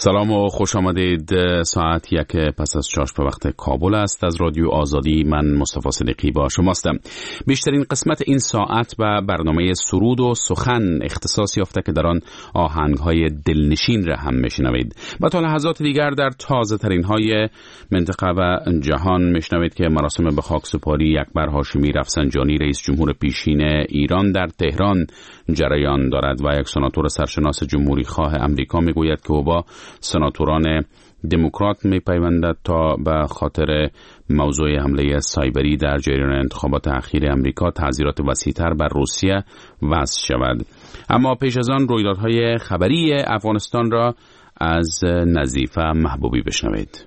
سلام و خوش آمدید. ساعت 1 پس از 6 به وقت کابل است. از رادیو آزادی من مصطفی صدیقی با شماستم. بیشترین قسمت این ساعت و برنامه سرود و سخن اختصاص یافته که در آن آهنگ‌های دلنشین را هم میشنوید. و تا لحظات دیگر در تازه ترین های منطقه و جهان میشنوید که مراسم به خاک سپاری اکبر هاشمی رفسنجانی رئیس جمهور پیشین ایران در تهران جریان دارد و یک سناتور سرشناس جمهوری خواه امریکا میگوید که او با سناتوران دموکرات میپیوندد تا به خاطر موضوع حمله سایبری در جریان انتخابات اخیر امریکا تعزیرات وسیع‌تر بر روسیه وضع شود. اما پیش از آن رویدادهای خبری افغانستان را از نظیفه محبوبی بشنوید.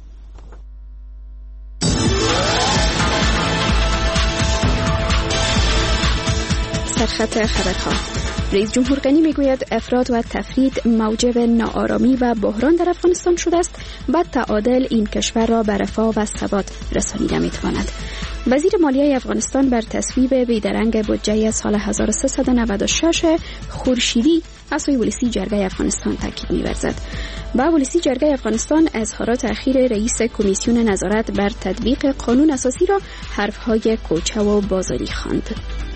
سرخط خبرها. رئیس جمهور غنی میگوید افراط و تفرید موجب ناآرامی و بحران در افغانستان شده است و تعادل این کشور را به رفاه و ثبات رسانیده میتواند. وزیر مالیه افغانستان بر تصویب بیدرنگ بودجه سال 1396 خورشیدی از سوی ولسی جرگه افغانستان تاکید می‌ورزد. با ولسی جرگه افغانستان اظهارات اخیر رئیس کمیسیون نظارت بر تطبیق قانون اساسی را حرفهای کوچه و بازاری خواند.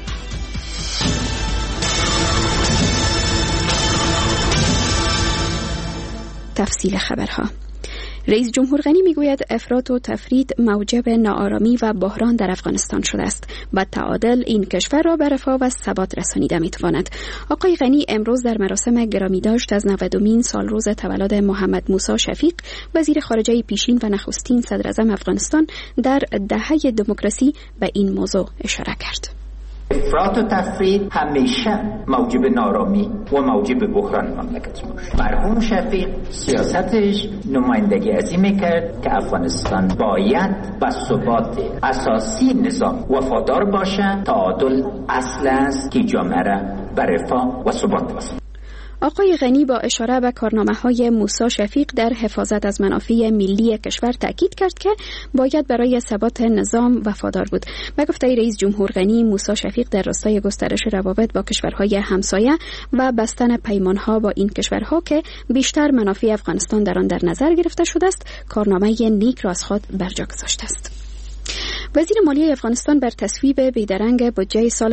تفصیل خبرها. رئیس جمهور غنی میگوید افراط و تفرید موجب ناآرامی و بحران در افغانستان شده است و تعادل این کشور را به رفاه و ثبات رسانیده میتواند. آقای غنی امروز در مراسم گرامی داشت از 90مین سالروز تولد محمد موسی شفیق وزیر خارجه پیشین و نخستین صدراعظم افغانستان در دهه دموکراسی به این موضوع اشاره کرد. افراط و تفرید همیشه موجب نارامی و موجب بحران مملکت میشه. مرحوم شفیق سیاستش نمایندگی از این میکرد که افغانستان باید به ثبات اساسی نظام وفادار باشه. تعادل اصل است که جامعه را به رفاه و ثبات برساند. آقای غنی با اشاره به کارنامه‌های موسی شفیق در حفاظت از منافع ملی کشور تاکید کرد که باید برای ثبات نظام وفادار بود. به گفته رئیس جمهور غنی، موسی شفیق در راستای گسترش روابط با کشورهای همسایه و بستن پیمانها با این کشورها که بیشتر منافع افغانستان در آن در نظر گرفته شده است، کارنامه نیک را از خود برجا گذاشته است. وزیر مالیه افغانستان بر تصویب بیدرنگ بودجه سال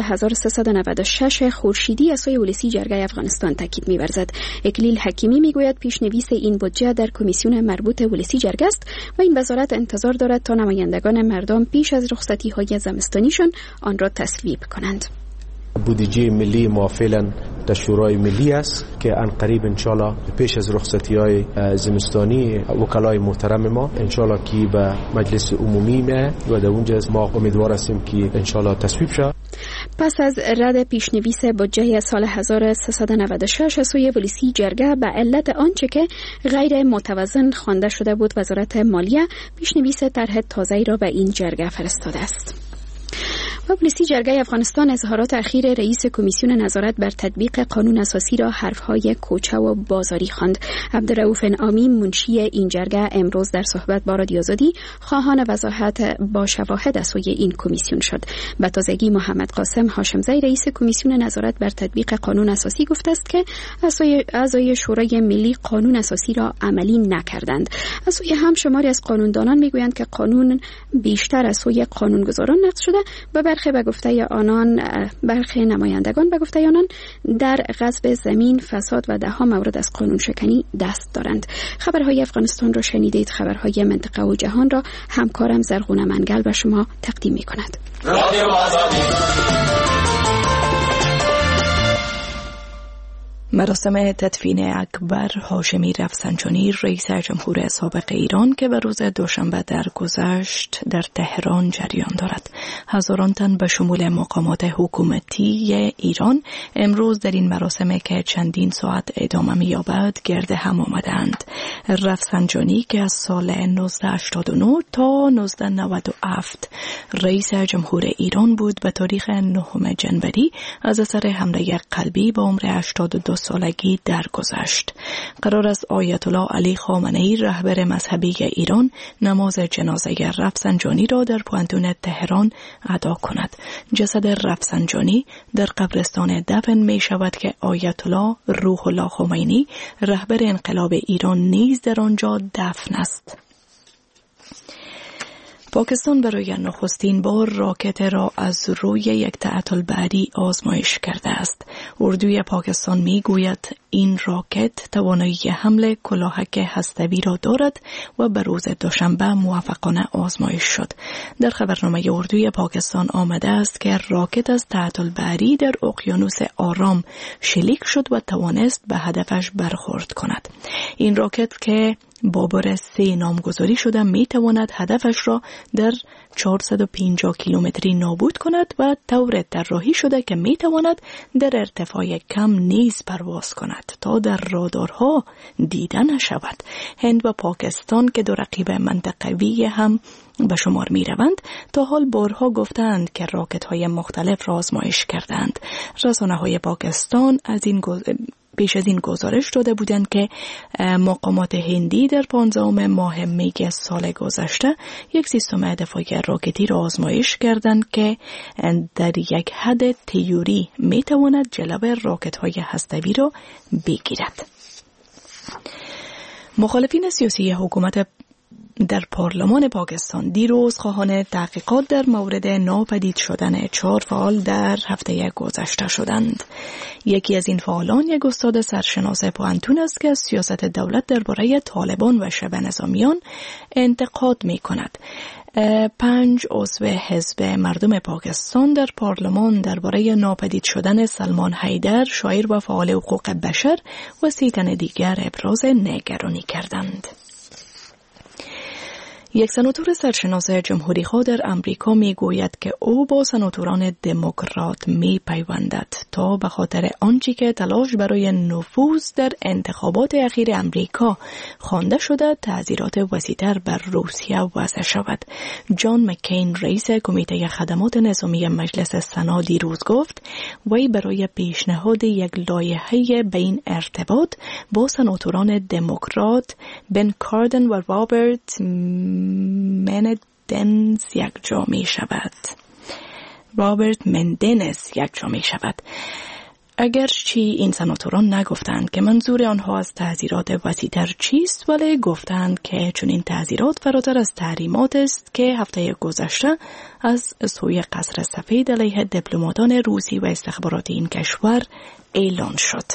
1396 خورشیدی از سوی ولسی جرگه افغانستان تاکید می‌ورزد. اکلیل حکیمی میگوید پیشنویس این بودجه در کمیسیون مربوط ولسی جرگه است و این وزارت انتظار دارد تا نمایندگان مردم پیش از رخصتی‌های زمستانیشان آن را تصویب کنند. بودجه ملی فعلا در شورای ملی است که ان قریب انشالله پیش از رخصتی‌های زمستانی وکلای محترم ما انشالله که به مجلس عمومی میه و در اونجا ما امیدوار هستیم که انشالله تصویب شود. پس از رد پیشنویس بودجه سال 1396 سوی ولسی جرگه به علت آنچه که غیر متوازن خوانده شده بود، وزارت مالیه پیشنویس طرح تازه‌ای را به این جرگه فرستاده است. و ولسی جرگه افغانستان اظهارات اخیر رئیس کمیسیون نظارت بر تطبیق قانون اساسی را حرفهای کوچه و بازاری خواند. عبدالرؤوف انعامی منشی این جرگه امروز در صحبت با رادیو آزادی خواهان وضاحت با شواهد از سوی این کمیسیون شد. به تازگی محمد قاسم هاشمزی رئیس کمیسیون نظارت بر تطبیق قانون اساسی گفته است که اعضای شورای ملی قانون اساسی را عملی نکردند. از سوی هم شماری از قانوندانان میگویند که قانون بیشتر از سوی قانونگذاران نقض شده و برخی نمایندگان به گفته آنان در غصب زمین، فساد و ده‌ها مورد از قانون شکنی دست دارند. خبرهای افغانستان را شنیدید. خبرهای منطقه و جهان را همکارم زرغونه منگل به شما تقدیم می‌کند. رادیو آزادی. مراسم تدفین اکبر هاشمی رفسنجانی رئیس جمهور سابق ایران که به روز دوشنبه درگذشت در تهران جریان دارد. هزاران تن به شمول مقامات حکومتی ایران امروز در این مراسم که چندین ساعت ادامه می‌یابد گرد هم آمدند. رفسنجانی که از سال 1989 تا 1997 رئیس جمهور ایران بود به تاریخ 9 جنوری از اثر حمله قلبی با عمر 82 سالگی درگذشت. قرار است آیت الله علی خامنه‌ای رهبر مذهبی ایران نماز جنازه رفسنجانی را در پوانتون تهران ادا کند. جسد رفسنجانی در قبرستان دفن می شود که آیت الله روح الله خمینی رهبر انقلاب ایران نیز در آنجا دفن است. پاکستان برای نخستین بار راکت را از روی یک تعطیل بعدی آزمایش کرده است. اردوی پاکستان می گوید این راکت توانایی حمل کلاهک هسته‌ای را دارد و به روز دوشنبه موفقانه آزمایش شد. در خبرنامه اردوی پاکستان آمده است که راکت از تعطیل بعدی در اقیانوس آرام شلیک شد و توانست به هدفش برخورد کند. این راکت که با بار 3 نامگذاری شده می تواند هدفش را در 450 کیلومتری نابود کند و طور طراحی شده که می تواند در ارتفاع کم نیز پرواز کند تا در رادارها دیده نشود. هند و پاکستان که دو رقیب منطقوی هم به شمار می روند تا حال بارها گفتند که راکت های مختلف را آزمایش کردند. رسانه های پاکستان پیش از این گزارش داده بودند که مقامات هندی در 15 ماه می سال گذشته یک سیستم دفاعی راکتی را آزمایش کردند که در یک حد تئوری می تواند جلوی راکت های هسته‌ای را بگیرد. مخالفین سیاسی حکومت در پارلمان پاکستان دیروز خواهان تحقیقات در مورد ناپدید شدن 4 فعال در هفته گذشته شدند. یکی از این فعالان یک استاد سرشناس پوهنتون است که سیاست دولت درباره طالبان و شبه نظامیان انتقاد می کند. 5 عضو حزب مردم پاکستان در پارلمان درباره ناپدید شدن سلمان حیدر، شاعر و فعال حقوق بشر و 30 تن دیگر ابراز نگرانی کردند. یک سناتور سرشناس جمهوری‌خواه در امریکا می‌گوید که او با سناتوران دموکرات می‌پیوندد تا به خاطر آنچه که تلاش برای نفوذ در انتخابات اخیر امریکا خوانده شده تعزیرات وسیع‌تر بر روسیه وضع شود. جان مکین رئیس کمیته خدمات نظامی مجلس سنا دیروز گفت وی برای پیشنهاد یک لایحه به این ارتباط با سناتوران دموکرات بن کاردن و رابرت مندنز یکجا می شود. اگرچه این سناتوران نگفتند که منظور آنها از تعزیرات وسیع‌تر چیست، ولی گفتند که چون این تعزیرات فراتر از تحریمات است که هفته گذشته از سوی قصر سفید علیه دیپلماتان روسی و استخبارات این کشور اعلان شد.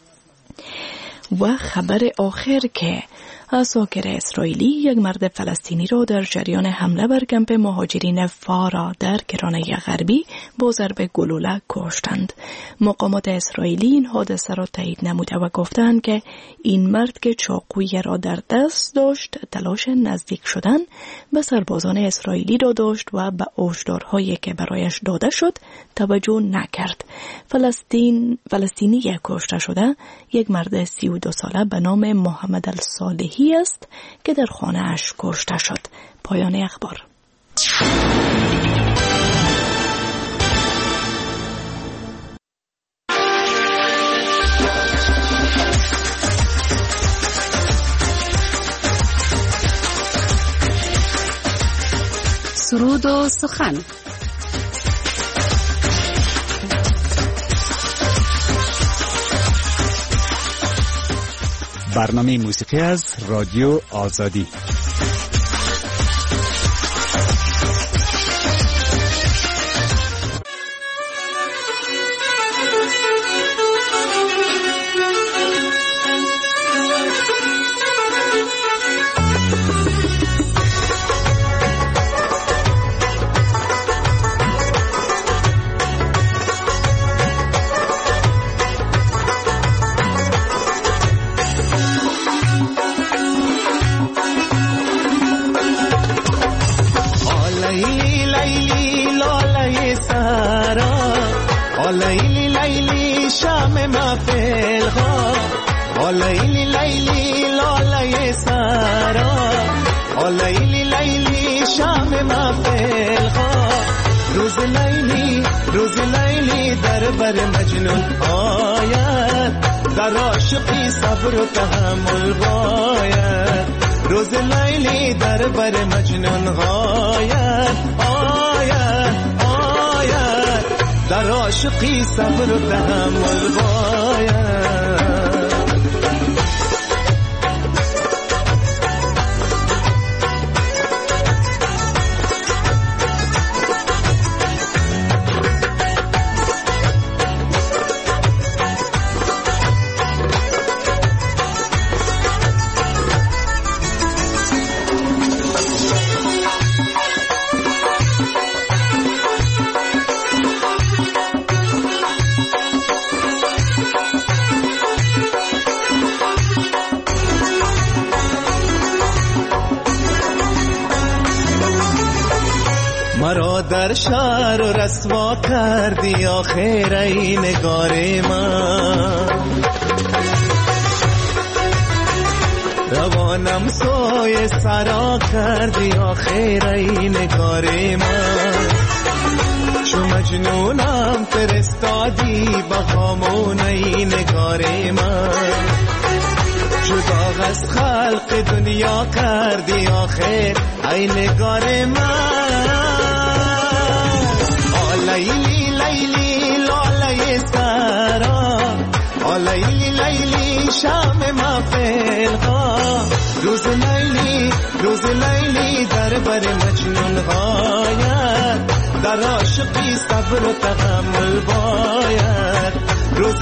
و خبر آخر که عساکر اسرائیلی یک مرد فلسطینی را در جریان حمله بر کمپ مهاجرین فارا در کرانه غربی با ضرب گلوله کشتند. مقامات اسرائیلی این حادثه را تایید نموده و گفتند که این مرد که چاقویی را در دست داشت تلاش نزدیک شدن به سربازان اسرائیلی را داشت و به هشدارهایی که برایش داده شد توجه نکرد. فلسطینی کشته شده یک مرد 32 ساله به نام محمد الصالحی است که در خانه اش کشته شد. پایان اخبار. سرود و سخن. برنامه موسیقی از رادیو آزادی. روز لیلی در بر مجنون آید، در عاشقی صبر و تحمل باید. روز لیلی در بر مجنون غاید آید آید در عاشقی صبر و تحمل باید مرا در شهر و رسوا کردی آخر ای نگار من روانم سوی سرا کردی آخر ای نگار من چو مجنونم فرستادی بخامون ای نگار من جدا از خلق دنیا کردی آخر ای نگار من لیلی لیلی لاله سرا لیلی لیلی شام محفل ها روز لیلی در بر مجنون غاید در عاشقی صبر و تحمل باید روز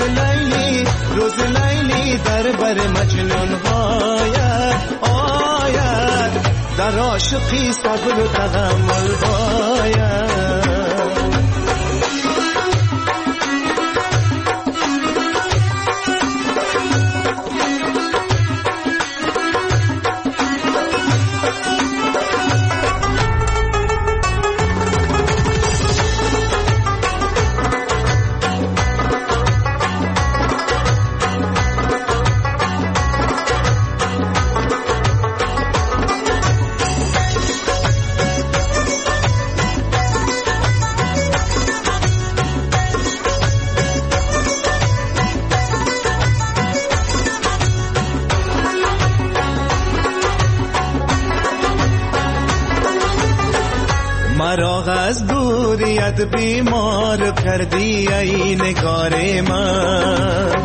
لیلی در بر مجنون غاید آید در عاشقی صبر و تحمل باید مرا از دوریت بیمار کردی ای نگار من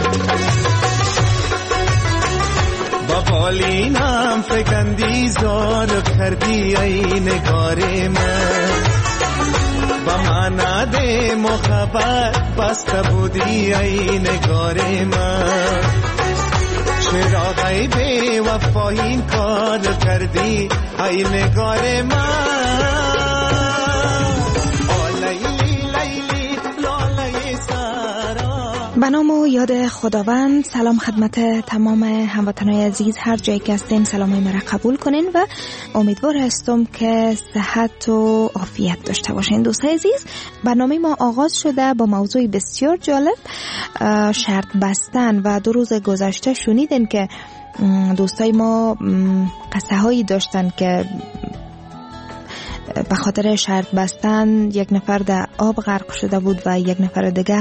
با بالینم فکندی زار کردی ای نگار من با مناد محبت بسته بودی ای نگار من چرا ای بی وفا این کار کردی ای نگار من به نام و یاد خداوند. سلام خدمت تمام هموطنان عزیز، هر جایی که هستین سلامای مرا قبول کنین و امیدوار هستم که صحت و عافیت داشته باشین. دوستای عزیز، برنامه ما آغاز شده با موضوع بسیار جالب، شرط بستن. و 2 روز گذشته شنیدین که دوستای ما قصه هایی داشتن که به خاطر شرط بستن یک نفر در آب غرق شده بود و یک نفر دیگه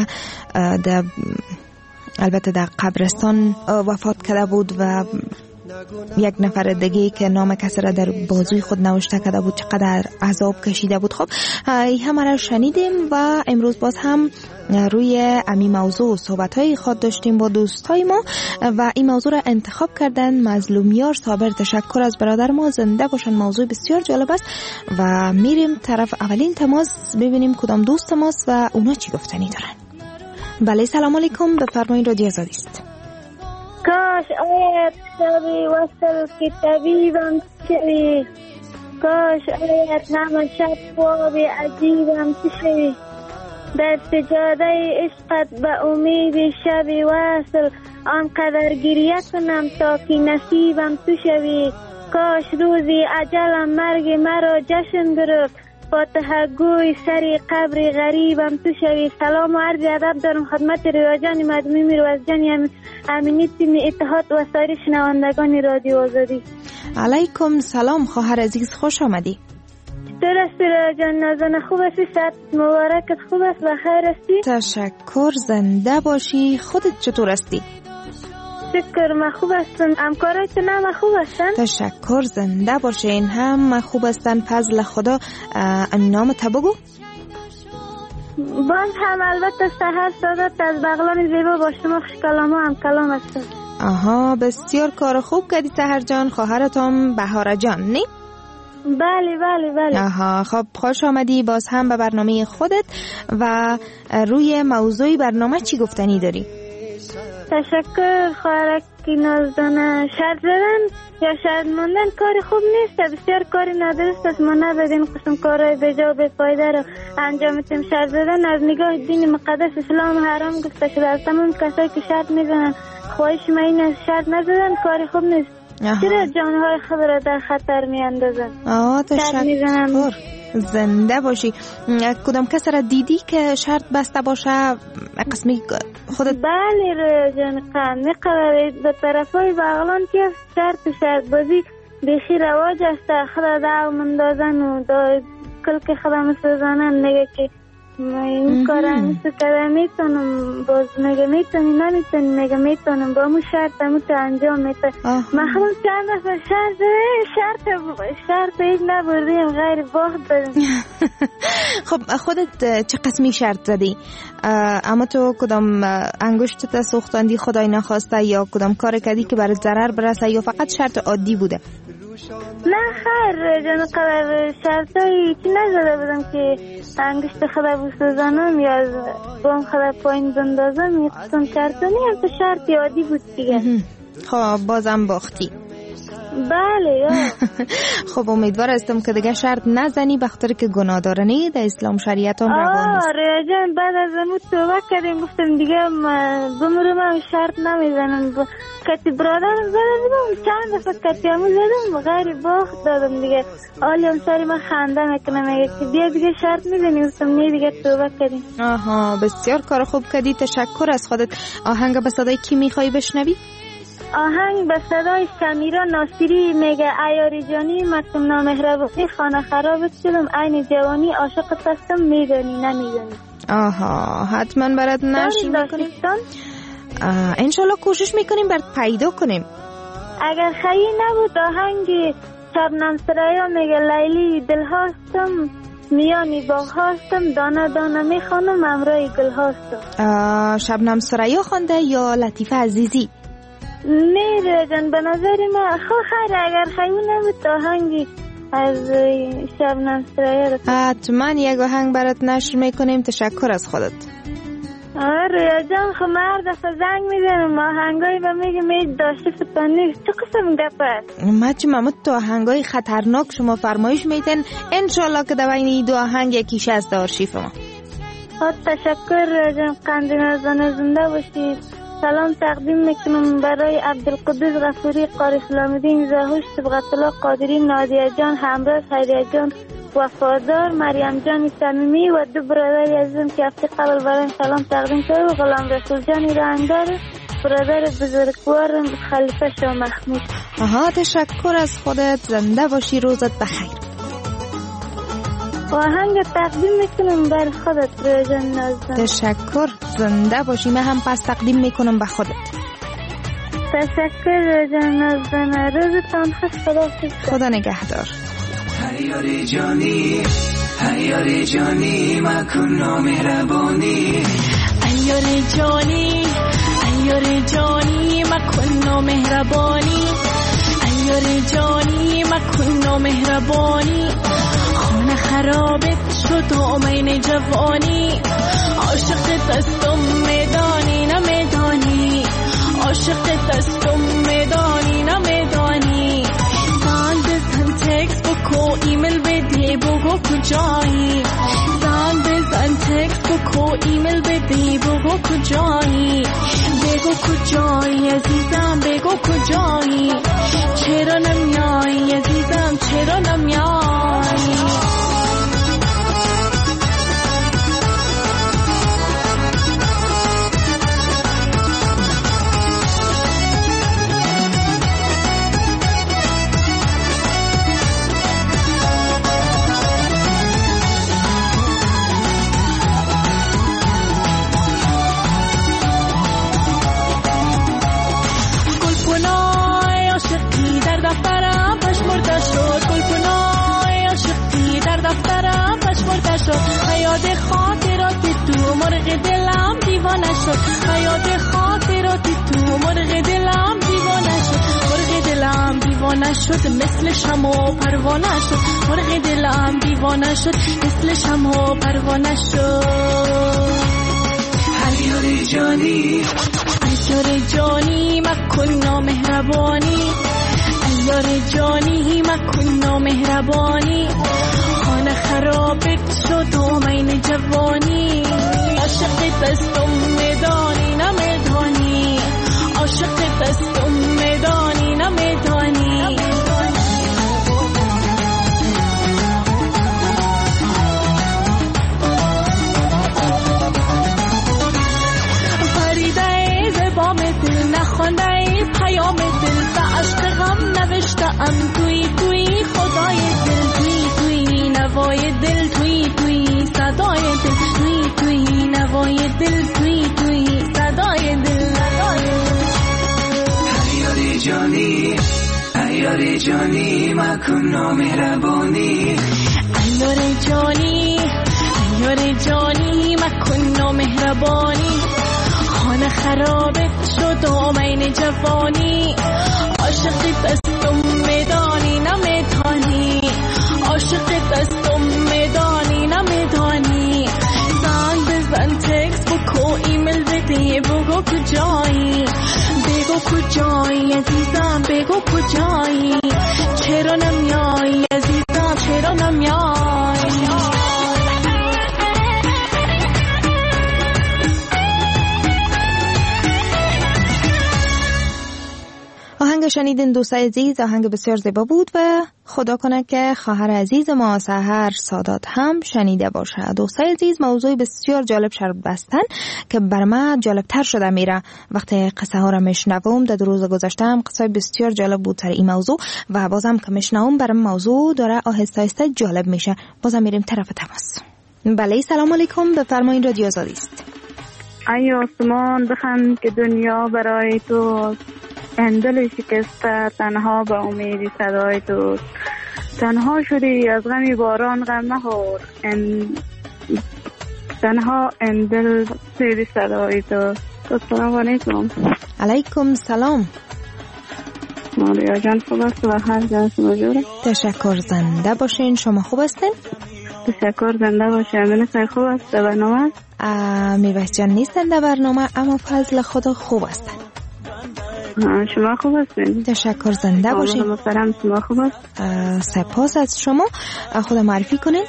البته در قبرستان وفات کرده بود و یک نفر دیگه که نام کسی را در بازوی خود نوشته کرده بود چقدر عذاب کشیده بود. خب این همه را شنیدیم و امروز باز هم روی امی موضوع صحبت‌های خود داشتیم با دوستای ما و این موضوع را انتخاب کردن مظلومیار صابر. تشکر از برادر ما، زنده باشن. موضوع بسیار جالب است و میریم طرف اولین تماس ببینیم کدام دوست ماست و اونا چی گفتنی دارن. بله سلام علیکم، بفرمایید، رادیو آزادی است. کاش آیت شبی وصل که طبیبم شوی، کاش آیت همه شب خواب عجیبم شوی، در سجاده عشقت به امید شبی وصل آنقدر گریه کنم تا که نصیبم تو شوی، کاش روزی اجلم مرگ مرا جشن گرفت، فاتحه گوی سری قبر غریبم تو شوی. سلام و عرض ادب دارم خدمت ریاجان مدمی میروزجان امینی تیم اتحاد و سایر شنوندگان رادیو آزادی. علیکم سلام خواهر عزیز، خوش آمدی. درستی ریاجان نازن، خوب هستی؟ صحت مبارکت خوب است و خیر هستی؟ تشکر، زنده باشی. خودت چطور هستی؟ شکر، من خوب هستم. همکارایتون هم خوب هستن؟ تشکر، زنده باشین. هم خوب هستن فضل خدا. نامت بگو؟ باز هم البته سحر سادات از بغلان زیبا با شما خوش کلام هم کلام هستم. آها، بسیار کار خوب کردی سحر جان. خواهرتم بهاره جان نی؟ بله بله بله. آها، خب خوش آمدی باز هم به برنامه خودت. و روی موضوع برنامه چی گفتنی داری؟ تشکر خواهرکی نازدانه. شرط زدن یا شرط ماندن کار خوب نیست، بسیار کاری نادرست است. ما نباید این قسم کارهای بجا و بی‌فایده رو انجام بدیم. شرط زدن از نگاه دین مقدس اسلام حرام گفته شده. از تمام کسایی که شرط میزنن خواهش من این است شرط نزدن کار خوب نیست. چرا جانهای خود را در خطر میاندازن؟ تشکر، زنده باشی. کدام کس را دیدی که شرط بسته باشه قسمی خودت؟ بله رو جان قند میقدر به طرفای بغلان که شرط بازی بیخی رواج است. خود دعو مندازن و کل که خود مسوزانن نگه که این کار میسو کده میتونم، باز نگه میتونی نمیتونی، نگه میتونم با مو شرط همو تو انجام میتونم. من خودم چند دفعه شرط هیچ نبردیم، غیر باخت داریم. خب خودت چه قسمی شرط زدی؟ اما تو کدام انگشتت سوختاندی خدای نخواسته یا کدام کار کردی که برای ضرر برسه یا فقط شرط عادی بوده؟ نه خیر جان قدر شرطایی چی نزده بودم که انگشت خدا بسوزانم یا بام خدا پایین بندازم. یه قسم شرطانی هم تو شرط عادی بود دیگه. خب بازم باختی. بله. خب امیدوار هستم که دیگه شرط نزنی بخاطر که گناه دارنی در اسلام شریعت هم روا نیست. ریاجان بعد از امو توبه کردیم گفتم دیگه بمرم هم شرط نمیزنم. کتی برادرم زدم چند دفعه کتی همو زدم غیر باخت دادم دیگه. آلی هم سری من خنده میکنم میگه که بیا دیگه شرط میزنی. گفتم نه دیگه توبه کردیم. آها، بسیار کار خوب کردی. تشکر از خودت. آهنگ به صدای کی میخوای بشنوی؟ آهنگ به صدای سمیرا ناصری میگه عیاری جانی مکتم نامهربانی خانه خرابت شدم عین جوانی عاشقت هستم میدانی نمیدانی. آها، حتما برات نشر میکنیم. انشالله کوشش میکنیم برات پیدا کنیم. اگر خیلی نبود آهنگ شبنم سرایا میگه لیلی دل هاستم میانی باغ هاستم دانه دانه میخوانم امرای گل هاستم. شبنم سرایا خونده یا لطیفه عزیزی؟ نه جان به نظر ما خیر اگر خیلی نبود آهنگی از شبنم سرایا رو حتما یک آهنگ برات نشر میکنیم. تشکر از خودت. ریا جان خب هر دفعه زنگ میزنم آهنگایی به میگه مید داشته فتان نیست. چه قسم گپ است؟ مچه تو آهنگای خطرناک شما فرمایش میتن انشالله که در بین این دو آهنگ یکیش از آرشیف ما. تشکر ریا جان قند نازدانه زنده باشید. سلام تقدیم میکنم برای عبدالقدوس غفوری قاری سلامدین زاهوش صبغت الله قادری نادیه جان همراز خیریه جان وفادار مریم جان صمیمی و دو برادر عزیزم که هفته قبل برای سلام تقدیم کرد و غلام رسول جان رنگدار برادر بزرگوار خلیفه شاه محمود. تشکر از خودت. زنده باشی، روزت بخیر. آهنگ تقدیم میکنم بر خودت رجان نازدن. تشکر، زنده باشی. من هم پس تقدیم میکنم به خودت. تشکر رجان نازدن. روزتان خوش. خدا نگهدار. حیاری جانی مکن نامهربانی. حیاری جانی مکن نامهربانی. حیاری جانی مکن نامهربانی. خانه خرابت شد آمین جوانی. عاشق دستم میدانی نمیدانی. عاشق دستم میدانی نمیدانی. زنگ بزن تکس بکو ایمیل بدی بگو کجایی. زنگ بزن تکس بکو ایمیل بدی بگو کجایی. بگو کجایی عزیزم بگو کجایی. چرا نمیایی عزیزم چرا نمیایی. دیوانه شد و یاد خاطراتی تو مرغ دلم دیوانه شد مرغ دلم دیوانه شد مثل شمع و پروانه شد مرغ دلم دیوانه شد مثل شمع و پروانه شد عیار جانی عیار جانی مکن نامهربانی عیار جانی مکن نامهربانی خانه خرابت شد آمین جوانی عاشق دستم میدانی نمیدانی عاشق دستم میدانی نمیدانی فریده زبام دل نخوانده پیام دل به عشق غم نوشتم توی توی خدای دل توی توی نوای دل توی توی صدای دل توی توی نوای دل توی توی صدای دل عیار جانی عیار جانی مکن نامهربانی عیار جانی عیار جانی مکن نامهربانی خانه خرابه شد آمین جوانی عاشق دستم میدانی نمیدانی عاشق دستم میدانی نمیدانی زنگ بزن تکس بکو ایمیل بده بگو کجایی بگو کجایی عزیزم بگو کجایی چرا نمیایی عزیزم چرا نمیایی آهنگ شنیدین دوستای عزیز، آهنگ بسیار زیبا بود و خدا کنه که خواهر عزیز ما سحر سادات هم شنیده باشه. دوستای عزیز، موضوع بسیار جالب شد بستن که بر من جالب تر شده میره وقتی قصه ها را میشنوم. در روز گذشته هم قصه بسیار جالب بود تر این موضوع و بازم که میشنوم برام موضوع داره آهسته آهسته جالب میشه. بازم میریم طرف تماس. بله، سلام علیکم، بفرمایید، رادیو آزادی است. ای آسمان بخند که دنیا برای تو، اندل شکسته تنها به امیدی صدای تو، تنها شدی از غمی باران غم مخور، تنها اندل سیدی صدای تو. السلام علیکم. علیکم سلام. ماریا جان خوب است و هر جان شما جوره؟ تشکر، زنده باشین. شما خوب هستین؟ تشکر، زنده باشه. امین خوب است در برنامه؟ میوش جان نیستن در برنامه، اما فضل خدا خوب هستن. شما خوب هستین؟ تشکر، زنده باشین. محترم، شما خوب است؟ سپاس از شما. خود معرفی کنین.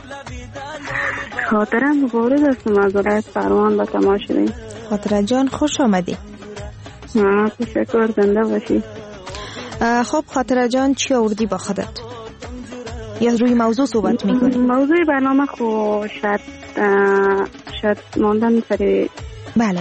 خاطرم مبارز هستم از ولایت فرمان با تماس شدیم. خاطره جان خوش آمدی. تشکر، زنده باشی. خب خاطره جان، چی آوردی با خودت؟ یا روی موضوع صحبت میکنی؟ موضوع برنامه خو شاید ماندن سری. بله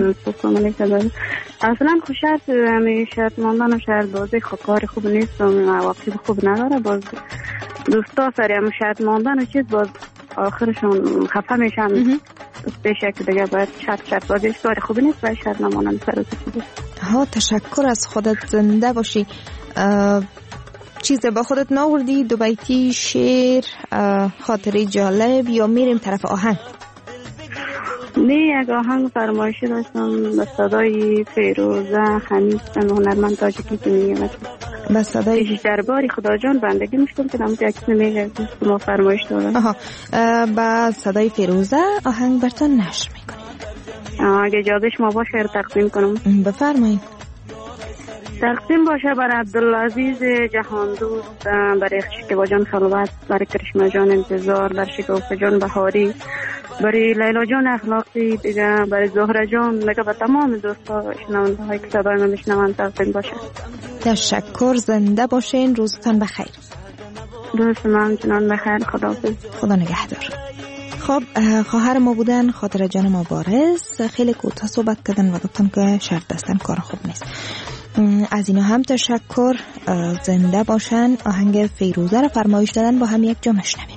اصلا خوشت شاید ماندن و شاید بازی کار خوب نیست و وقتی خوب نداره. باز دوستا سری هم شاید ماندن و چیز باز آخرشون خفه میشن پیشه که دیگه باید شاید بازیش کار خوب نیست و شاید نمانن سر چیزی. تشکر، از خودت، زنده باشی. چیز با خودت ناوردی؟ دو بیتی، شعر، خاطره جالب، یا میریم طرف آهنگ؟ نه، یک آهنگ فرمایشی داشتم به صدای فیروزه حمید، هنرمند تاجیکی که میگه به صدای درباری خدا جان بندگی میشتم که نمود یک میگه ما فرمایش دارم. به صدای فیروزه آهنگ برتان نشر میکنیم. اگه اجازه شما باشه تقدیم کنم. بفرمایید. تقدیم باشه برای عبدالعزیز جهان دوست، برای شکیبا جان خلوت، برای کرشمه جان انتظار، برای شکوفه جان بهاری، برای لیلا جان اخلاقی دیگه، برای زهره جان، لگه به تمام دوستا شنونده های که صدای من میشنون تقدیم باشه. تشکر، زنده باشین. روزتان بخیر. دوست من چنان بخیر. خداحافظ. خدا نگهدار. خب خواهر ما بودن خاطره جان مبارز، خیلی کوتاه صحبت کردن و گفتن که شرط دستن کار خوب نیست. از اینا هم تشکر، زنده باشن. آهنگ فیروزه را فرمایش دادن، با هم یک جا میشنویم.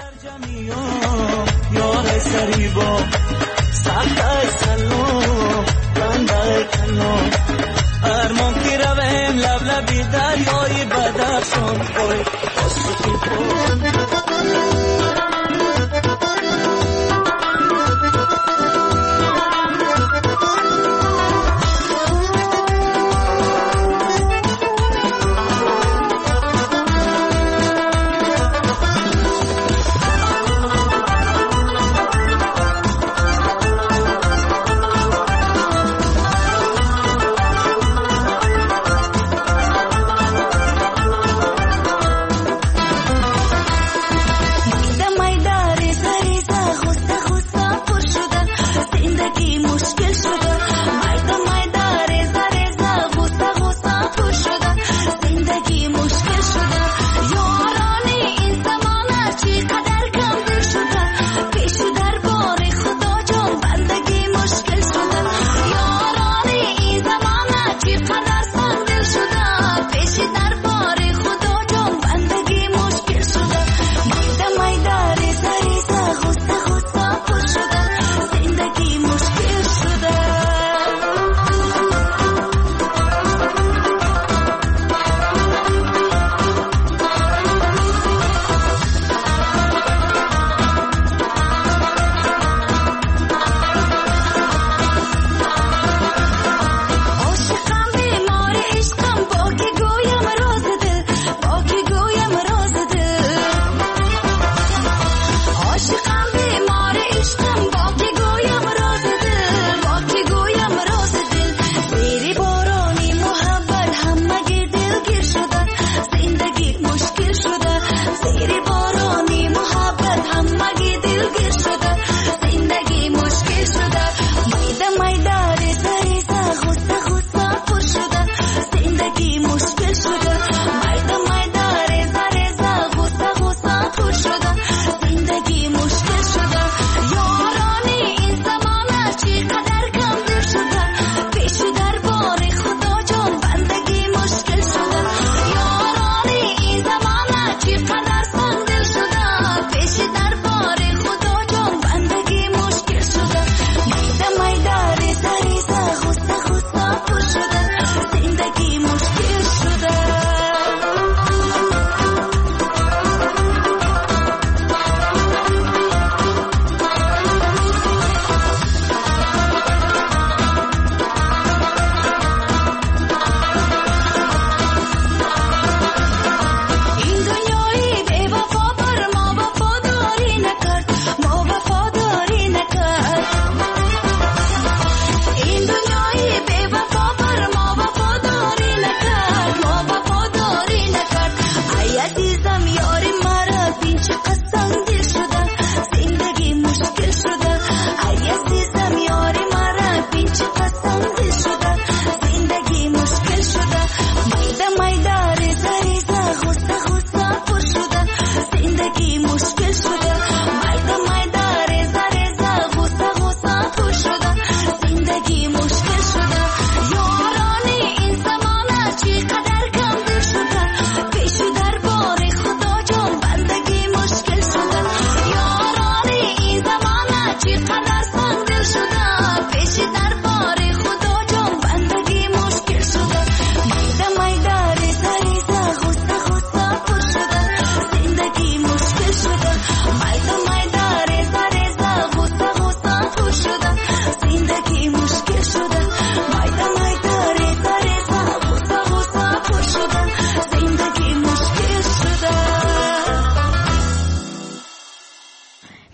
یار سریبا سخت سلام بنده کنام ارمان کی رویم لبلبی دریای بدخشان اوی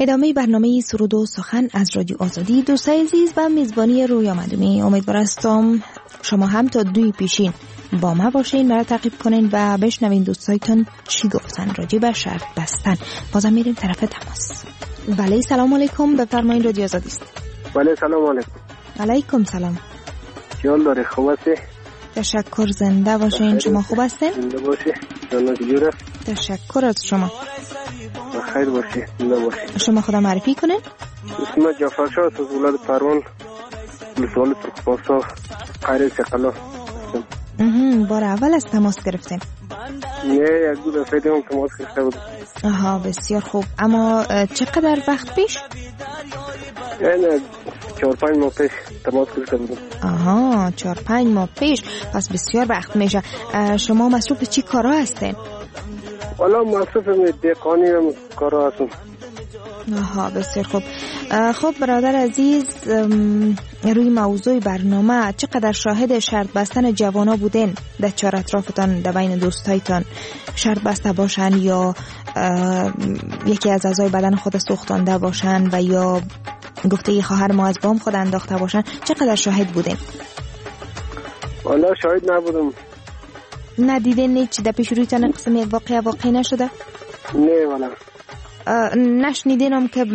ادامه برنامه سرود و سخن از رادیو آزادی، دوستای عزیز، و میزبانی رویا مدنی. امیدوارم شما هم تا 2 پیشین با ما باشین، مرا تعقیب کنین و بشنوین دوستایتون چی گفتن راجع به شرط بستن. بازم میریم طرف تماس. بله سلام علیکم، بفرمایید رادیو آزادی است. بله سلام علیکم. علیکم سلام. جان داره خوب هستی؟ تشکر، زنده باشین. شما خوب هستین؟ زنده باشی. جان جوره. تشکر از شما. بخیر باشی. زنده باشی. شما خدا معرفی کنین. اسم جعفر شاه از ولایت پروان، ولسوالی ترکمنستان، قریه سقلا. بار اول از تماس گرفتین؟ نه، یک دو دفعه دیگه تماس گرفته بود. آها بسیار خوب. اما چقدر وقت پیش؟ یعنی 4-5 ماه پیش تماس گرفته بودم. آها 4-5 ماه پیش، پس بسیار وقت میشه. شما مصروف چی کارا هستین؟ والا مصروف دهقانی و کارا هستم. آها بسیار خوب. خب برادر عزیز، روی موضوع برنامه چقدر شاهد شرط بستن جوانا بودین در چهار اطرافتان، در بین دوستایتان؟ شرط بسته باشن یا یکی از اعضای بدن خود سوختانده باشن و یا گفته خواهر ما از بام خود انداخته باشن، چقدر شاهد بودین؟ والا شاهد نبودم. ندیدین هیچ در پیش رویتان قسم یک واقعی نشده؟ نه والا. نشنیدین هم که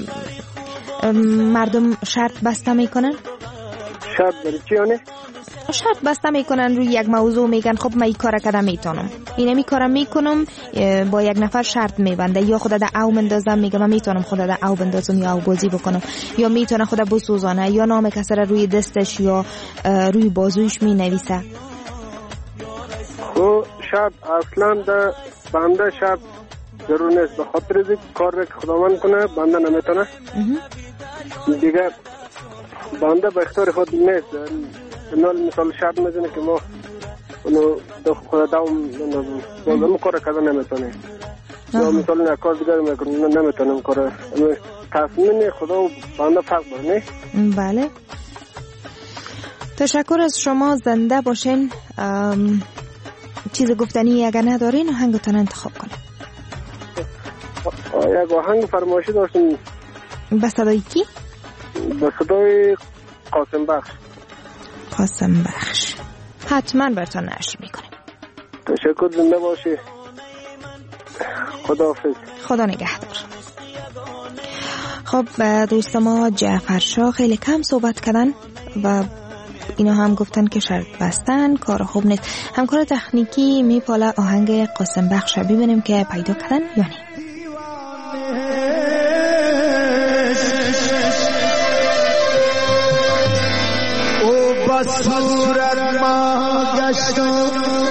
مردم شرط بسته میکنن؟ شرط برای چی آنه؟ شرط بسته میکنن روی یک موضوع، میگن خب من این کار کردم میتونم، اینمی کارم میکنم، با یک نفر شرط میبنده، یا خدا در او بندازم، میگه من میتونم خدا در او بندازم یا او بازی بکنم، یا میتونه خدا بسوزانه، یا نام کسی را روی دستش یا روی بازویش مینویسه. خب شرط اصلا در بنده شرط ضرور نیست، به خاطر از کار را که خداوند کنه بنده نمیتونه دیگه. بنده به اختیار خود نیست. مثال شرط میزنه که ما اونو خدا داوم بازم کار کردن نمیتونه، یا مثال نه کار دیگر میکنه نمیتونم کار. تصمیم خدا و بنده فرق داره. نه بله. تشکر از شما، زنده باشین. چیز گفتنی اگر ندارین آهنگتان انتخاب کنین. یک آهنگ فرمایشی داشتیم. به صدای کی؟ به صدای قاسم بخش. قاسم بخش حتما براتون نشر میکنیم. تشکر، زنده باشی. خداحافظ. خدا نگهدار. خب دوست ما جعفر شاه خیلی کم صحبت کردن و اینا هم گفتن که شرط بستن کار خوب نیست. همکار تکنیکی میپاله آهنگ قاسم بخش ببینیم که پیدا کردن یا نه. صورت ما گشتم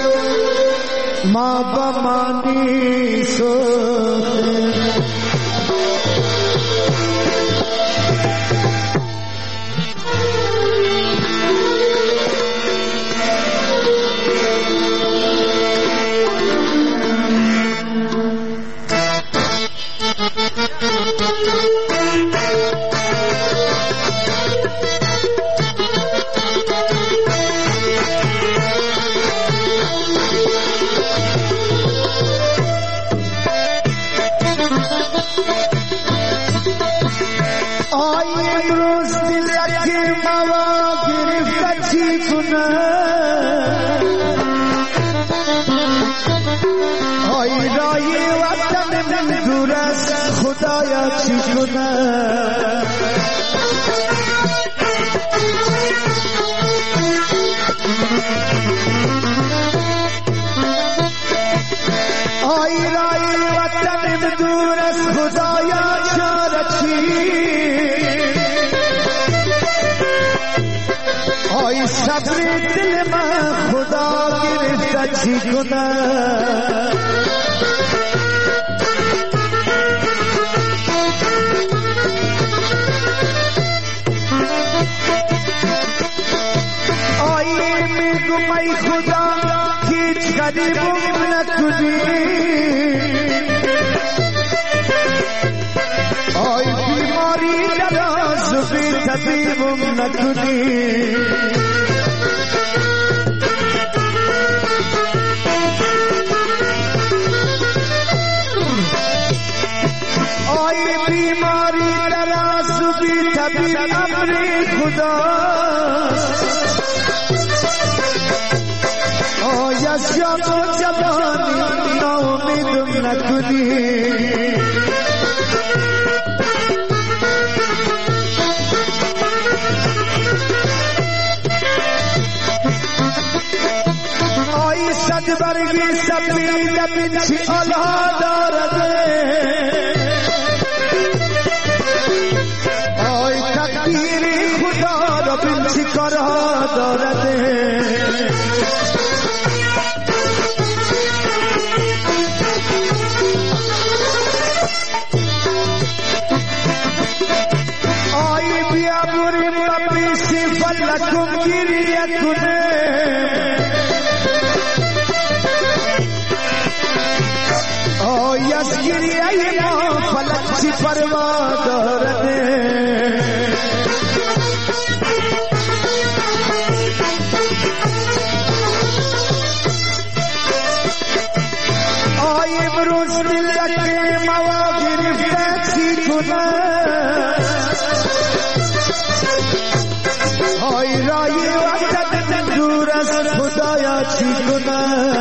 ما بمانی سوخته خدایا چی کنه آی رای وطن دور از خدایا چاره چی آی صبر دل من خدا گرفته چی کنه ای خدا هیچ غریبم نکنی آی بیماری دراز بی طبیبم نکنی آی بیماری تدبیر امری خداست آی از جان و جوانی ناامیدم نکنی آی صد برگی سپید بینچی آلا دارده آی تقدیری خدا را بینچی کارها دارده آی بیا بریم بپیسی فلکم گیریه کنه آی از گریه ما فلک چی پروا دارده آی امروز دلک موا گرفته چی کنه آی رای وقت دور از خدایا چی کنه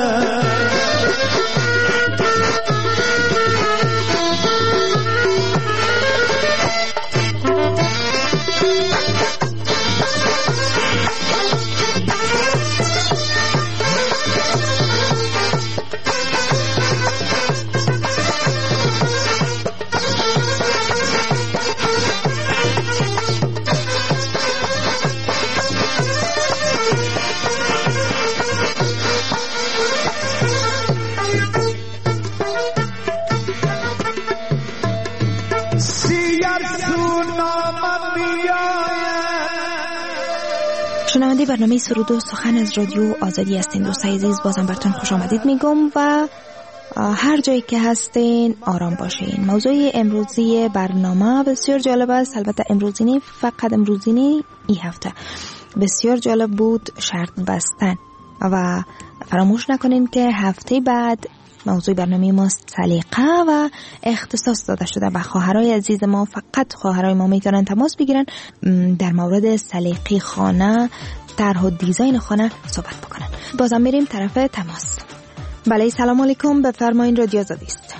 شنونده برنامه سرود و سخن از رادیو آزادی هستین. دوستای عزیز بازم براتون خوش آمدید میگم و هر جایی که هستین آرام باشین. موضوع امروزی برنامه بسیار جالب است. البته امروزی نی، فقط امروزی نی، این هفته بسیار جالب بود، شرط بستن. و فراموش نکنین که هفته بعد موضوع برنامه ما سلیقه و اختصاص داده شده به خواهرای عزیز ما. فقط خواهرای ما میتونن تماس بگیرن در مورد سلیقه خانه، طرح و دیزاین خانه صحبت بکنن. بازم میریم طرف تماس. بله سلام علیکم، بفرمایید رادیو آزادی است.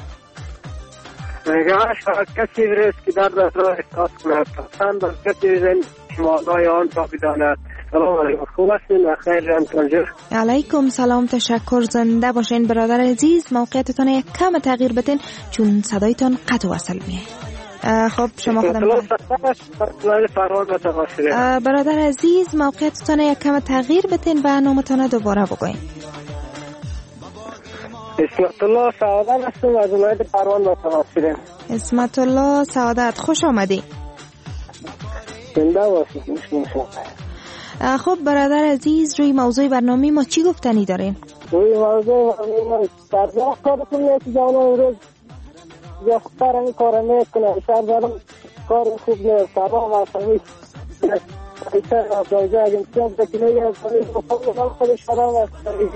نگاه کسی برس که در راه احساس کند پسند از کسی بزن مادای آن تا بداند. سلام علیکم، خوب هستین و خیر جان؟ علیکم سلام، تشکر، زنده باشین برادر عزیز. موقعیتتان یک کم تغییر بدین چون صدایتان قطع وصل میه. خب شما خودم برادر عزیز موقعیتتان یک کم تغییر بدین و نامتان دوباره بگوین. اسمت الله سعادت هستم از ولایت پروان با تماس میگیرم. اسمت الله سعادت، خوش آمدی. زنده باشید. خب برادر عزیز، روی موضوع برنامه ما چی گفتنی دارین؟ روی موضوع برنامه ما سرزاق کارتون نیست جانا امروز یختر همی کار میکنه سرزاق کار خوب نیست سرزاق مرسوی ایسر افرازه اگه چون بکنه یه خودش حرام است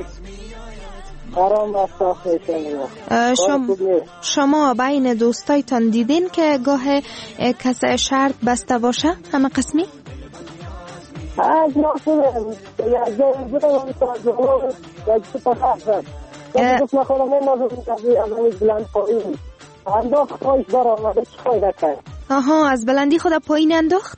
حرام است. شما بین دوستایتان دیدین که گاه کسی شرط بسته باشه همه قسمی؟ از ناسوده یک جای بودم همی تازه یک پسر زد یک دوست نخورم این نازم کردی از همی بلند پایین انداخت پایش بر آمده چی خواهده کرد. آها، از بلندی خود پایین انداخت؟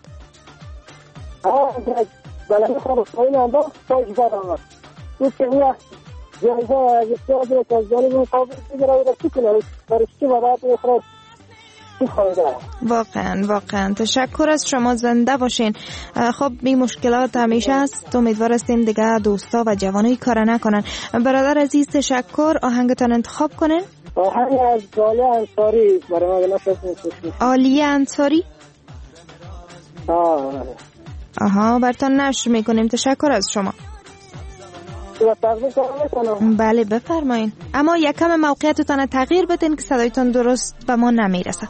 بلندی خود پایین انداخت پایش بر آمد. دوست که میه جایزه یکی که از جانب مقابل بگیره و چی کنه برش چی مدد میخورد چی خواهده. واقعا تشکر از شما، زنده باشین. خب این مشکلات همیشه هست، امیدوار هستیم دیگه دوستا و جوانایی کار نکنن. برادر عزیز تشکر، آهنگتان انتخاب کنین. آهنگ از عالیه انصاری برای ما نشستیم. عالیه انصاری؟ آها براتون نشر میکنیم. تشکر از شما. بله بفرمایین، اما یکم موقعیتتان تغییر بدین که صدایتان درست به ما نمیرسه.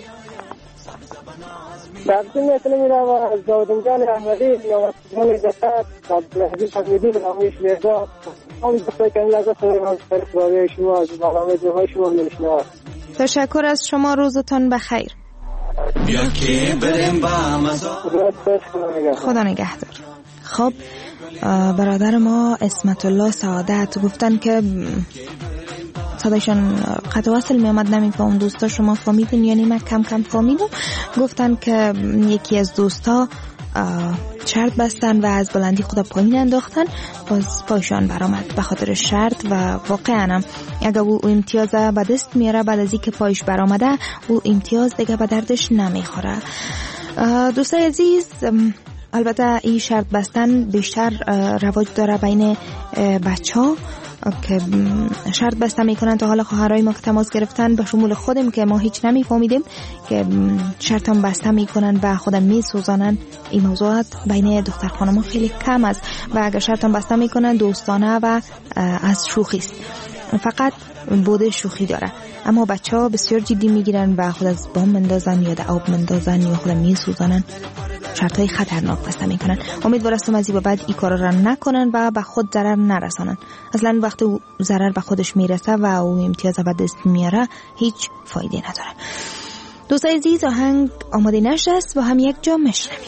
تقدیم میکنم میرم از داودنجان احمدی، نوازشان دستت، عبدالحدیث حمیدی، نامیش لیزا، اون دسته که این لحظه سوری فرق رادیو شما از برنامه جوهای شما میشنوم. تشکر از شما، روزتان بخیر. بیا که بریم با مزا. خدا نگهدار. خب برادر ما اسمت الله سعادت گفتن که صدایشان قطع وصل می آمد، نمیفهم دوستا شما فهمیدین یعنی من کم کم فهمیدم. گفتن که یکی از دوستا شرط بستن و از بلندی خدا پایین انداختن، باز پایشان برآمد به خاطر شرط و واقعا هم اگه او امتیاز به دست میاره بعد از اینکه پایش برآمده او امتیاز دیگه به دردش نمیخوره. دوستای عزیز، البته این شرط بستن بیشتر رواج داره بین بچه‌ها که شرط بسته میکنن. تا حالا خواهرای ما که تماس گرفتن به شمول خودم که ما هیچ نمیفهمیدیم که شرط هم بسته میکنن و خودم میسوزانن. این موضوعات بین دختر خانم خیلی کم است و اگر شرط هم بسته میکنن دوستانه و از شوخی است، فقط بوده شوخی داره. اما بچه ها بسیار جدی میگیرن و خود از بام مندازن یا در آب مندازن یا خود میسوزانن، شرطهای خطرناک بسته میکنن. امیدوار هستم از این بعد این کارا را نکنن و به خود ضرر نرسانن. اصلا وقتی ضرر به خودش میرسه و او امتیاز به دست میاره هیچ فایده نداره. دوستای عزیز، آهنگ آماده نشست با هم یک جا مشنویم.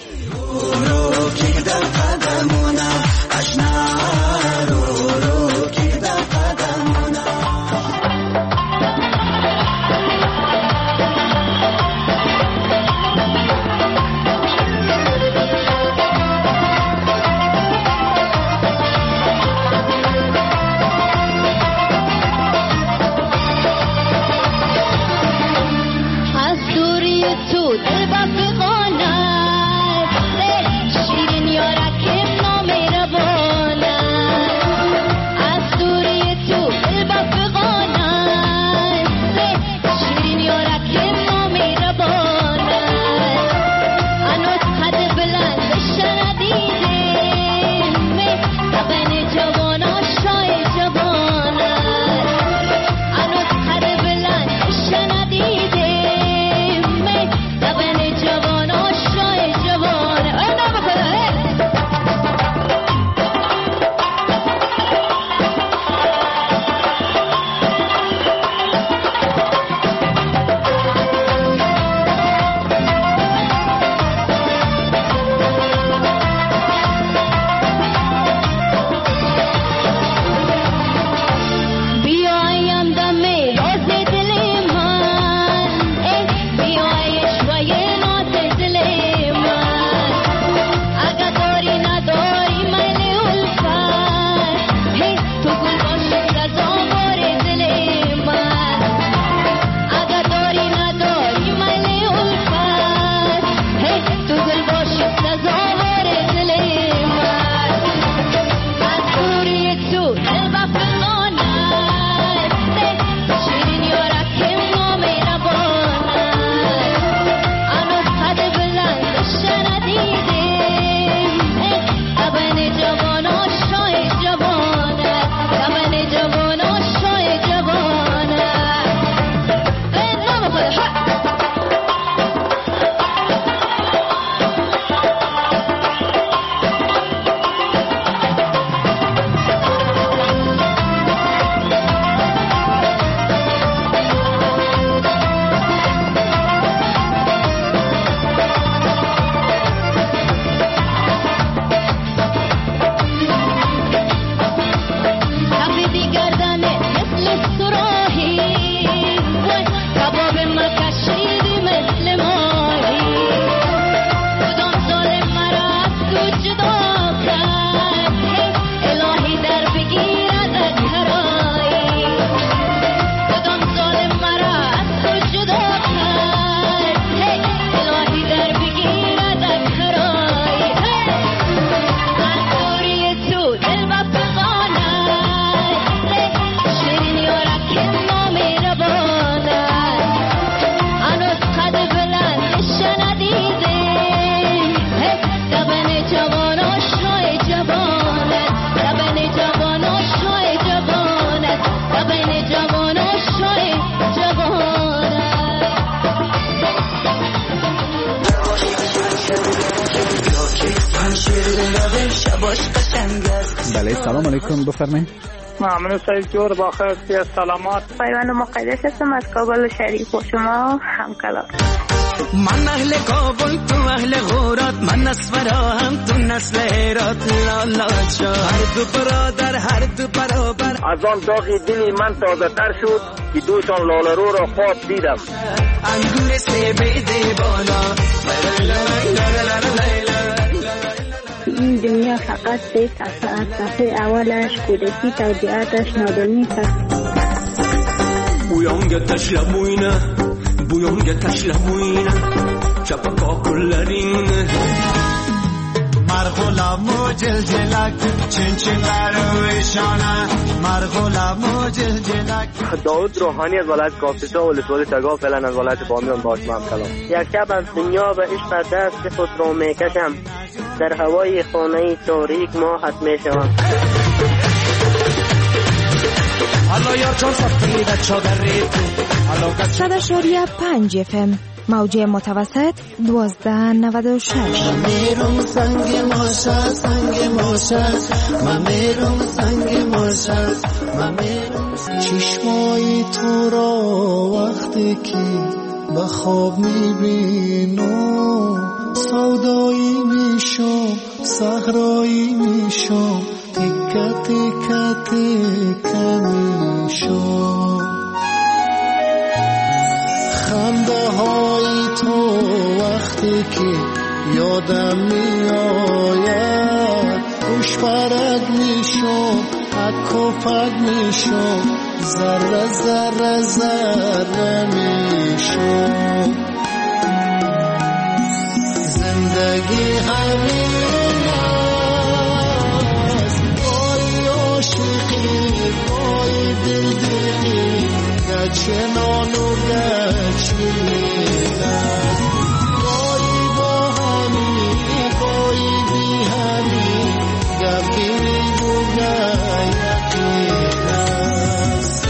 بله سلام علیکم، بفرمایید. ممنون سعید جور، بخیر سلامات. پیوند مقدس هستم از کابل شریف و شما همکلام. من اهل کابل تو اهل غورات، من نسورا هم تو نسل هرات. لالا جا هر دو برادر هر دو برابر. از آن داغ دلی من تازه تر شد که دوشان لالرو را خواب دیدم. انگور سیبه دیوانا. این دنیا فقط سه صفحه است. صفحه اولش کودکی، توجیهاتش نادانی است. Uyonga tashlamoyna, buyonga tashlamoyna, chapaqo kullaringni. Marg'ulamo jiljilak, chinchinlaruishona, marg'ulamo jiljilak. داود روحانی از ولایت کاپیسا و ولسوالی تگاه، فعلا از ولایت بامیان با شما سلام. یک شب از دنیا به عشق دست خود را میکشم، در هوای خانه تاریک ماهت میشوم. 100.5 FM موجه متوسط 1296. میرم سنگ ماشد سنگ ماشد، من میرم سنگ ماشد، من میرم. چشمای تو را وقتی که به خواب میبینم، سودایی میشم صحرایی میشم، تکه تکه تکه میشم. خنده های تو وقتی که یادم میآید، خوش پرد میشم حک و پک میشم، ذره ذره ذره میشم. زندگی همین است، بای عاشقی بای دلدلی، گچنان و گچین است. گاهی با همی گاهی بی همی، گپی و یقین است.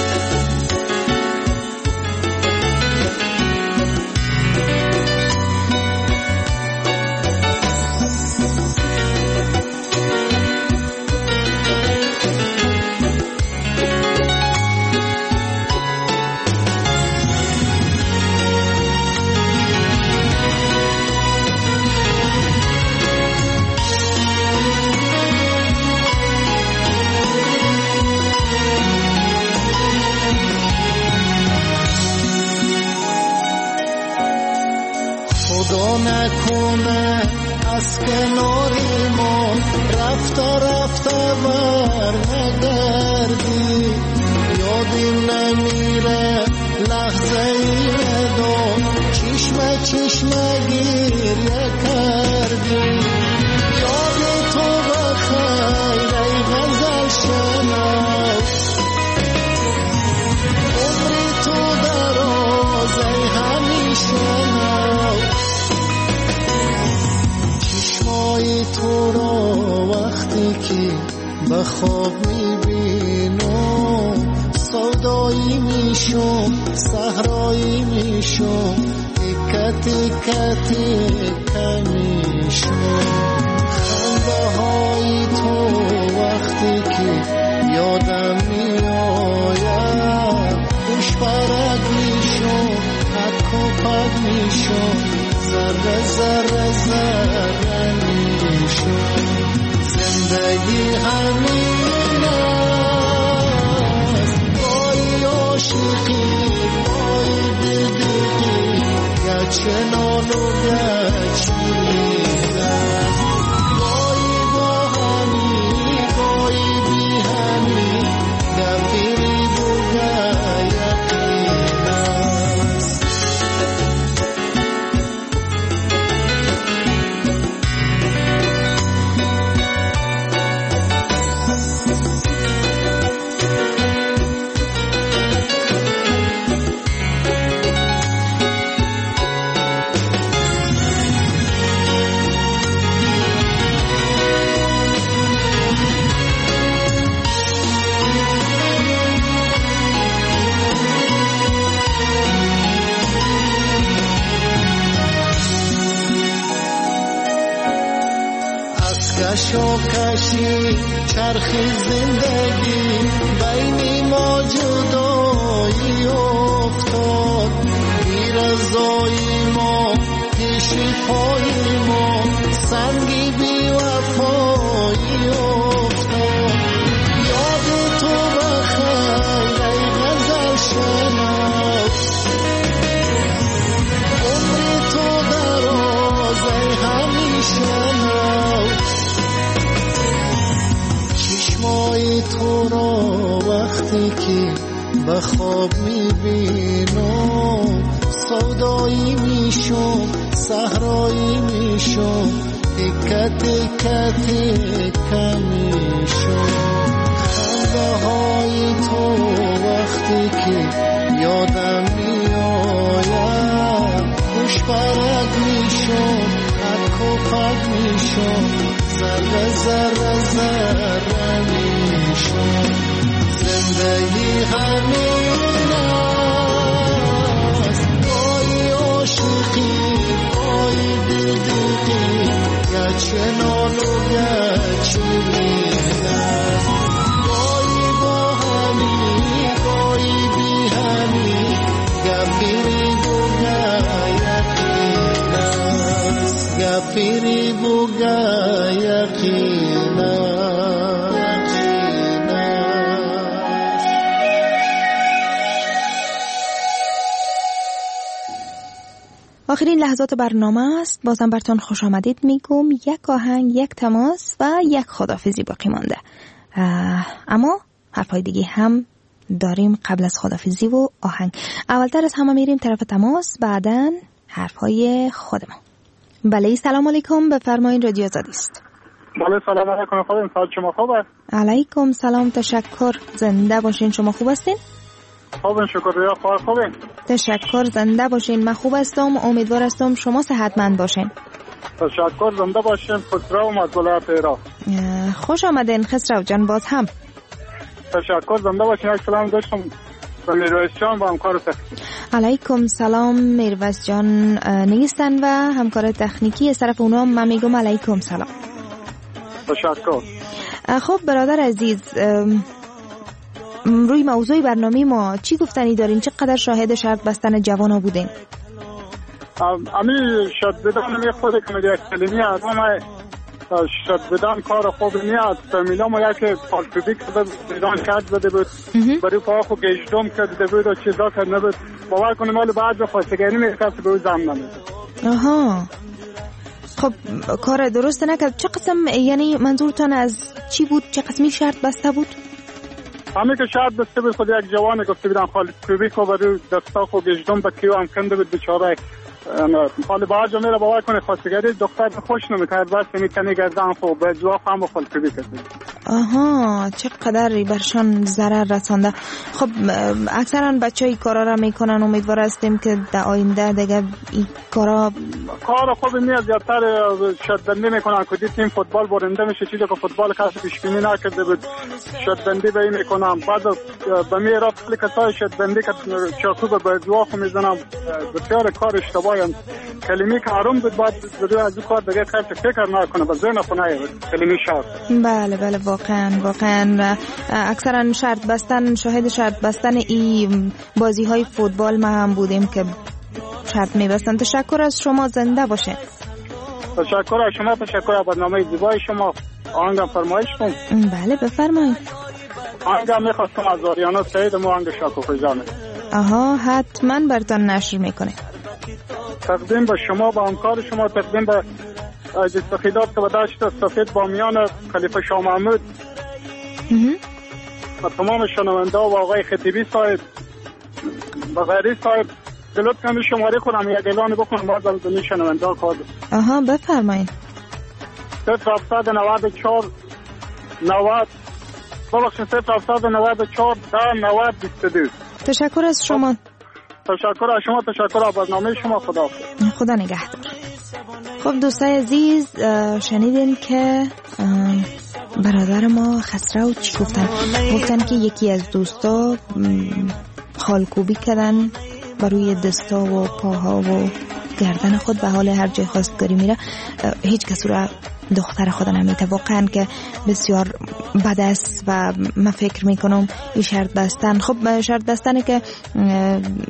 خدا نکنه از کناری ما رفته رفته بر نگردی، یادی نمیره لحظه ای ندام، چشمه چشمه گریه کردی. یاد تو بخیر ای غزل شنو، عمری تو دراز ای همیشه نو. چشمای تو را وقتی که به خواب میبینم، سودایی میشم صحرایی میشم، تکه تکه تکه میشم. خنده های تو وقتی که یادم میآید، خوش پرد میشم حک و پک میشم، ذره ذره ذره میشم. زندگی همین است، بای عاشقی بای دلدلی، گچنان و گچین است. گاهی با همی گاهی بی همی، گپی و یقین است. کشی چرخی زندگی، بین ما جدایی افتاد، بی رضایی ما پیش پای ما سنگی بی وفایی افتاد. یاد تو بخیر ای غزل شناس، عمر تو دراز ای همیشه ناز. چشمای تو را وقتی که به خواب میبینم سودایی میشم، صحرایی میشم، تکه تکه تکه میشم. خنده های تو وقتی که یادم میآید خوش برگ میشم، پک و پک میشم، ذره ذره ذره میشم. زندگی همین است، گاهی عاشقی گاهی دلدقی، گرچه نان و گرچه میل است. گاهی با همی گاهی بی همی، گپی بو یقین است، گپی بو یقین است. آخرین لحظات برنامه است. بازم براتون خوش آمدید میگم. یک آهنگ، یک تماس و یک خداحافظی باقی مانده. اما حرفای دیگه هم داریم قبل از خداحافظی و آهنگ. اولتر از همه میریم طرف تماس، بعدن حرفای خودمون. بله سلام علیکم، بفرمایید رادیو آزادی است. بله سلام علیکم خانم، سلام شما خوبه؟ علیکم سلام، تشکر، زنده باشین. شما خوب هستین؟ خوبم شکر، یا خوبه؟ تشکر، زنده باشین. من خوب هستم، امیدوار هستم شما صحتمند باشین. تشکر، زنده باشین. خسرو از ولایت ایران. خوش آمدین خسرو جان. باز هم تشکر، زنده باشین. یک سلام داشتم به میرویس جان و همکار تکنیکی. علیکم سلام، میرویس جان نیستن و همکار تکنیکی از طرف اونا من میگم علیکم سلام. تشکر. خب برادر عزیز، روی موضوع برنامه ما چی گفتنی دارین؟ چقدر شاهد شرط بستن جوانا بودین؟ امی شرط بدن می خود که یک کلمی آدم شرط بدن کار خوب نیست. فامیلا ما یک پالپیک بدن کرد زده بود، برای پاک و گشتم کرده بود و چیزا کرد نبود. باور کنیم مال بعد خواستگانی میکرد به او زم نمید. آها، خب کار درست نکرد. چه قسم، یعنی منظورتان از چی بود؟ چه قسمی شرط بسته بود؟ همین که شرط بسته بود خود یک جوان گفته بودن خالی کوبیک و برای دستا خو گشتم به کیو هم کنده بود بیچاره. حالا با جا میره باور کنه خواستگاری دختر خوش نمیکرد، بس میکنه گردن خو به جواب هم خالی کوبیک کرد. آها، چقدر برشان ضرر رسانده. خب اکثرا بچه‌ای کارا را میکنن، امیدوار هستیم که در آینده دیگه این کار خوب نیست. زیادتر شدبندی میکنن که تیم فوتبال برنده میشه، چیزی که فوتبال کسی پیش بینی نکرده بود شدبندی به این میکنن. بعد به میرا خیلی کسای شدبندی که چاکو به جواب میزنن، بسیار کار اشتباهی. کلمه که حرام بود بعد بدون از کار دیگه فکر نکنه، به ذهن خونه کلمه شرط. بله بله، واقعا اکثرا شرط بستن، شاهد شرط بستن این بازی های فوتبال ما هم بودیم که شرط میبستن. تشکر از شما، زنده باشه. تشکر از شما، تشکر از برنامه زیبای شما. آهنگم فرمایش کن. بله بفرمایید. آهنگم میخواستم از آریانا سعید و آهنگ شاکو خیزانه. آها، حتما براتون نشر میکنه. تقدیم به شما، به همکار شما، تقدیم به جستخیدات که به دشت سفید بامیان خلیفه شاه محمود و تمام شنونده و آقای خطیبی صاحب و غیری صاحب دلت کمی شماره کنم یک اعلان بکنم باز از دنی شنونده ها کار. آها بفرمایید. 0794 90 ببخشید 0794 90 22. تشکر از شما. تشکر از شما، تشکر از برنامه شما. خدا نگهدار. خب دوستای عزیز، شنیدین که برادر ما خسرو چی گفتن که یکی از دوستا خالکوبی کردن بروی دستا و پاها و گردن خود، به حال هر جای خواستگاری میره هیچ کس رو دختر خود نمیته. واقعا که بسیار بد است و من فکر میکنم این شرط بستن، خب شرط بستنه که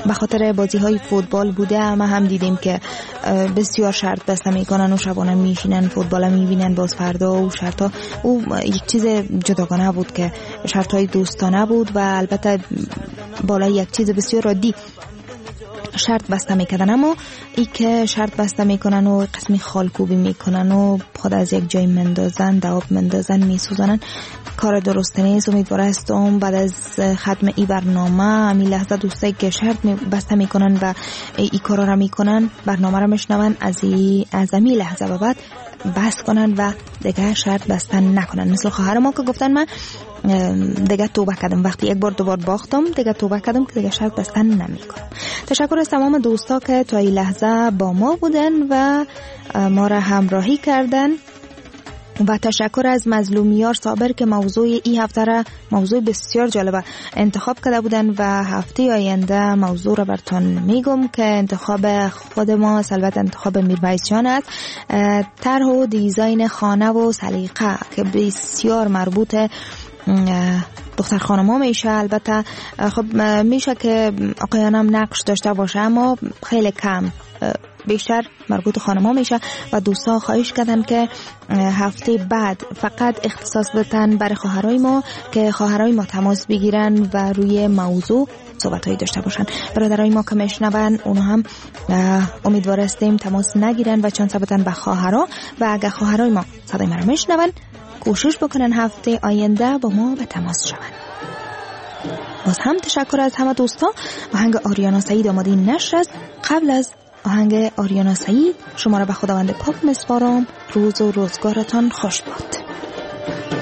به خاطر بازی های فوتبال بوده. ما هم دیدیم که بسیار شرط بسته میکنن و شبانه میشینن فوتبال میبینن، باز فردا و شرط ها او یک چیز جداگانه بود که شرط های دوستانه بود و البته بالای یک چیز بسیار عادی شرط بسته میکردن. اما ای که شرط بسته میکنن و قسمی خالکوبی میکنن و خود از یک جای مندازن، دواب مندازن، میسوزنن، کار درست نیست. امیدوار هستم بعد از ختم ای برنامه امی لحظه دوستایی که شرط بسته میکنن و ای کارا را میکنن برنامه را میشنون از امی لحظه به بعد بس کنن و دیگه شرط بستن نکنن. مثل خواهر ما که گفتن من دیگه توبه کردم، وقتی یک بار دوبار باختم دیگه توبه کردم که دیگه شرط بستن نمیکنم. تشکر از تمام دوستا که تا این لحظه با ما بودن و ما را همراهی کردن و تشکر از مظلومیار صابر که موضوع این هفته را موضوع بسیار جالب انتخاب کرده بودن و هفته آینده موضوع را براتون میگم که انتخاب خود ما البته انتخاب میرویس جان است. طرح و دیزاین خانه و سلیقه که بسیار مربوط دختر خانم‌ها میشه. البته خب میشه که آقایانم نقش داشته باشه اما خیلی کم، بیشتر مربوط خانم‌ها میشه و دوستا خواهش کردن که هفته بعد فقط اختصاص بدن برای خواهرای ما که خواهرای ما تماس بگیرن و روی موضوع صحبتایی داشته باشن. برادرای ما که میشنون اونها هم امیدوار هستیم تماس نگیرن و چانس بدن به خواهرا و اگر خواهرای ما صدای ما رو میشنون کوشش بکنن هفته آینده با ما به تماس شون. باز هم تشکر از همه دوستا. آهنگ آریانا سعید آماده نشر است. قبل از آهنگ آریانا سعید شما را به خداوند پاک میسپارم. روز و روزگارتان خوش باد.